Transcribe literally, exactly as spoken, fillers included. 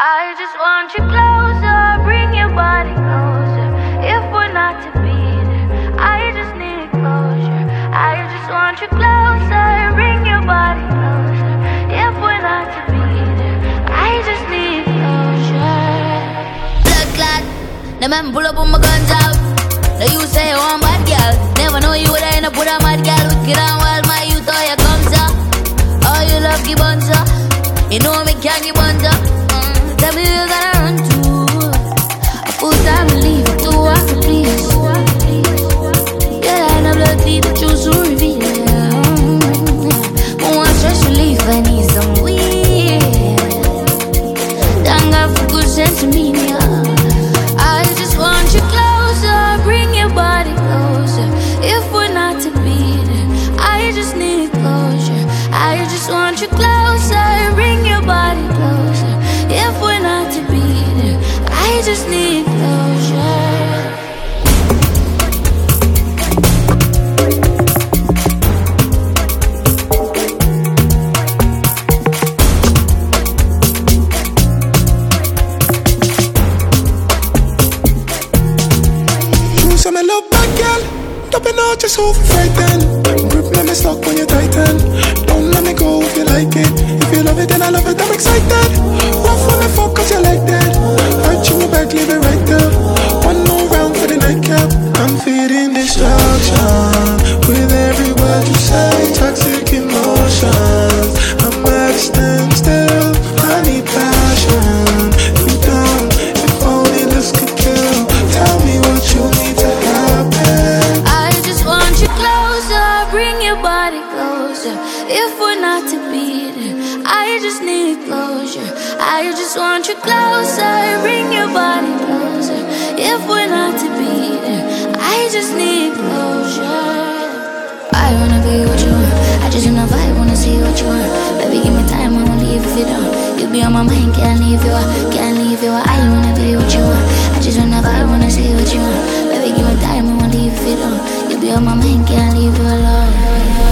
I just want you closer, bring your body closer. If we're not to be there, I just need closure. I just want you closer, bring your body closer. If we're not to be there, I just need closure. Blood clot, the man pull up on my guns out. Now you say you want bad girl. Never know you would end up with a mad girl. Wicked and wild, my youth, all you comes up. Oh, you love give buns up. You know me can't give buns up. Mm, tell me you gotta run to. A full time leave, two hours to please. Yeah, I know blood deep, but choose to reveal. But one stress relief, I need some weed. Thank God for good sense of me, yeah. I just want you closer, bring your body closer. If we're not to be there, I just need closure. I just want you closer, bring your body closer. If we're not to be there, I just need closure. So me love back, girl. Topping out just so frightened. Grip me, me stuck when you tighten. Don't let me go if you like it. If you love it, then I love it, I'm excited. Rough when me fuck cause you like that. Hurt you back, leave it right there. One more round for the nightcap. I'm feeding destruction with every word you say. Toxic emotions. I'm at a standstill. I need passion. You don't, if only this could kill. Tell me what you need to happen. I just want you closer, bring your body closer. If we're not to be there, I just need closure. I just want you closer, bring your body closer. If we're not to be there, I just need closure. I wanna be what you want. I just wanna vibe, wanna see what you want. Baby, give me time, I won't leave if you don't. You be on my mind, can't leave you out, can't leave you out. I wanna be what you want. I just wanna vibe, wanna see what you want. Baby, give me time, I won't leave if you don't. You be on my mind, can't leave you alone.